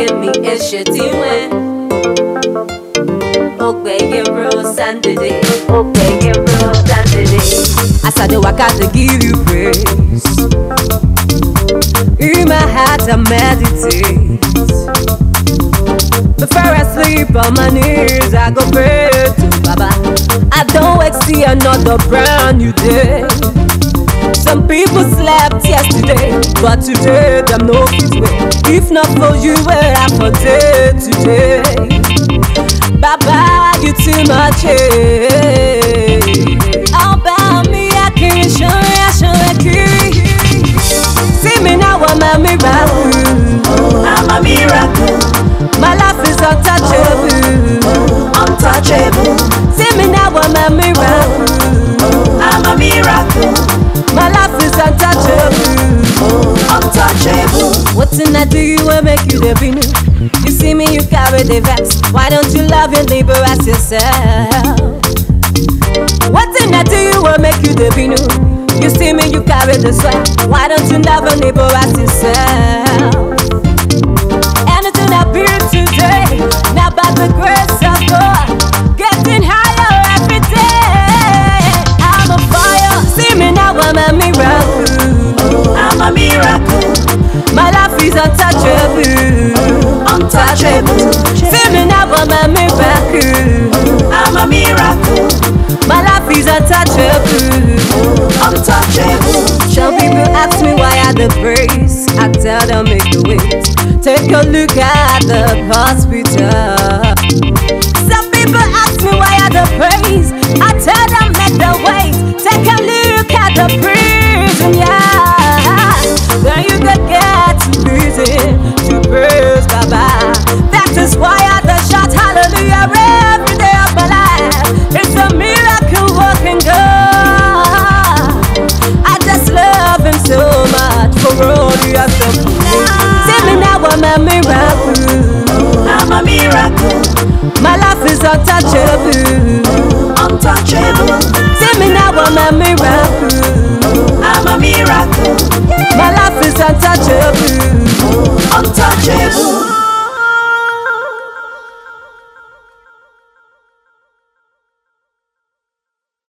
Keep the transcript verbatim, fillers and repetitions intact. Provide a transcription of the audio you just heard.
give me is your doing. Okay, you rose and today. Okay, you rose and today. As I do, I got to give you praise. In my heart, I meditate. Before I sleep on my knees, I go pray to Baba. I don't wait to see another brand new day. Some people slept yesterday, but today them no fit wait. If not for you, where I for day today. Baba, you too much. All about me, I can't show you, I show you. See me now, I'm a miracle. I'm a miracle. My life is untouchable. Untouchable. See me now, I'm a miracle. I'm a miracle. My life is untouchable. Untouchable. What can I do you will make you the binu? You see me, you carry the vex. Why don't you love your neighbor as yourself? What can I do you will make you the binu? You see me, you carry the sweat. Why don't you love your neighbor as yourself? Anything I build today, now by the grace of God, getting higher every day. I'm a fire, see me now, I'm a miracle. I'm a miracle. My life is untouchable. Untouchable. See me now, I'm a miracle. I'm a miracle. My life is untouchable. Untouchable. Some people ask me why I the praise. I tell them make the wait. Take a look at the hospital. Some people ask me why I the praise. I tell them make the wait. Take a look at the prison, yeah. Then you can get to prison to praise Baba. That is why I the shout hallelujah every day of my life. It's a miracle working God. I just love him so much for all he has done. See me now, I'm a miracle. I'm a miracle. My life is untouchable. Untouchable. See me now, I'm a miracle.